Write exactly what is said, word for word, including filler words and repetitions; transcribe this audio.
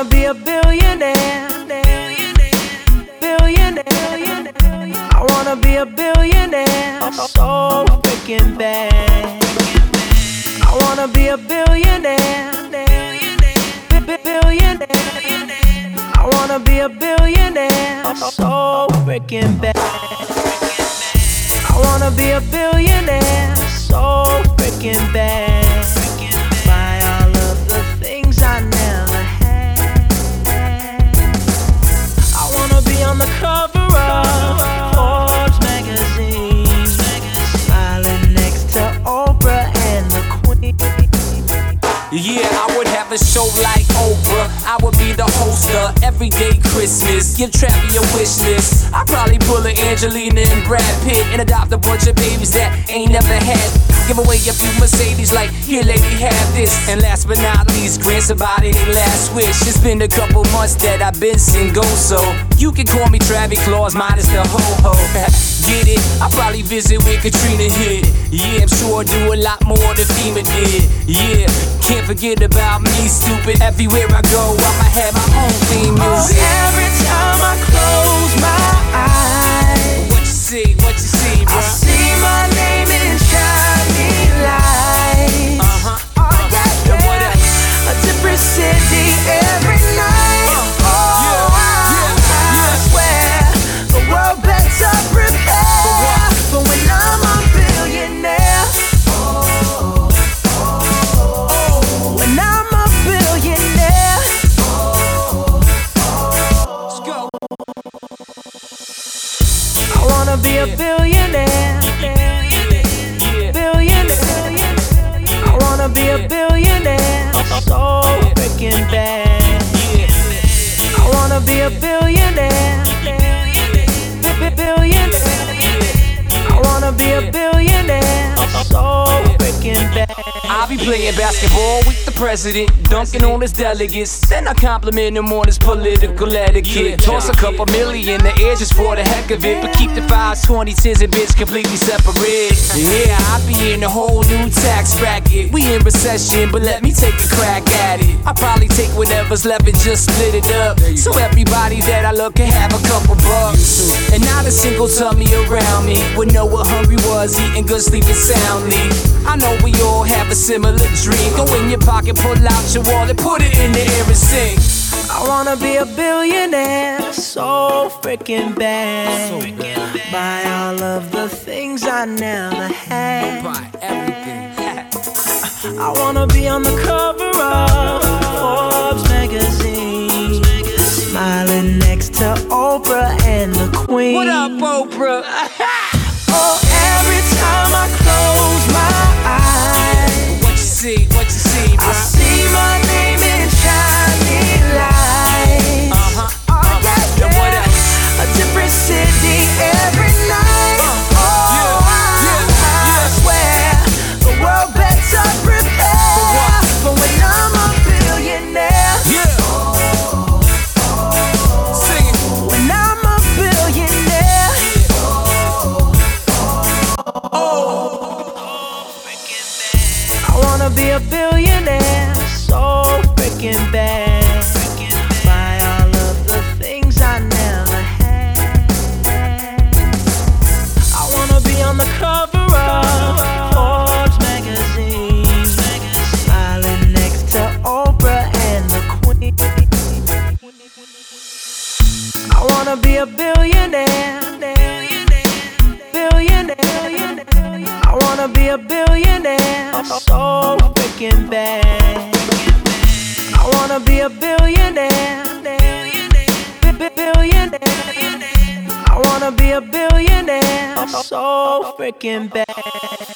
wanna be a billionaire. Billionaire. I wanna be a billionaire. So freaking bad. I wanna be a billionaire. Billionaire. I wanna be a billionaire. So freaking bad. I wanna be a billionaire. So freaking bad. Buy all of the things I never had. I wanna be on the cover of Forbes magazine, smiling next to Oprah and the Queen. Yeah, I would have a show like Oprah. I would be the host of Everyday Christmas. Give Travi a wish list. I'd probably pull a Angelina and Brad Pitt and adopt a bunch of babies that ain't never had. Give away a few Mercedes like, here lady, have this. And last but not least, grant somebody their last wish. It's been a couple months that I've been single, so you can call me Travis Claus minus the ho-ho. Get it? I probably visit where Katrina hit. Yeah, I'm sure I do a lot more than FEMA did. Yeah, can't forget about me, stupid. Everywhere I go, I'ma have my own theme music. Oh, every time I close my eyes, what you see, what you see, bro? I see my name in shining lights. Uh-huh. Oh yeah, yeah. And what else? A different city every night. Uh, oh, yeah, I, yeah, I yeah. swear the world better prepare for when I'm a billionaire. Oh, oh, oh, when I'm a billionaire. Oh, oh, Let's go. I wanna be a billionaire. Yeah. Billionaire. I wanna be a billionaire. So freaking bad. I wanna be a billionaire. Billionaire. I wanna be a billionaire. So freaking bad. I'll be playing basketball with the president, dunking on his delegates. Then I compliment him on his political etiquette. Toss a couple million in the air just for the heck of it, but keep the fives, twenty, tens, and bits completely separate. Yeah, I'll be in a whole new tax bracket. We in recession, but let me take a crack at it. I'll probably take whatever's left and just split it up, so everybody that I look can have a couple bucks. And not a single tummy around me would know what hungry was, eating good, sleeping soundly. I know we all have a similar dream. Go in your pocket, pull out your wallet, put it in the air and sing. I wanna be a billionaire, so freaking bad. So bad. Buy all of the things I never had. Buy everything. I wanna be on the cover of Forbes magazine, smiling next to Oprah and the Queen. What up, Oprah? Oh, every time I close my eyes, What you see, what you see, bro? I see my name in shining lights. Uh-huh. Oh yeah, And what yeah. else? A different city every night. Oh, Yeah, yeah, I, I yeah. swear the world better prepare for when I'm a billionaire. Yeah. Sing it. When I'm a billionaire. I wanna be a billionaire, so freaking bad. Buy all of the things I never had. I wanna be on the cover of Forbes magazine, smiling next to Oprah and the Queen. I wanna be a billionaire. Billionaire. I wanna be a billionaire. So freaking bad. I wanna be a billionaire. Billionaire. I wanna be a billionaire. So freaking bad.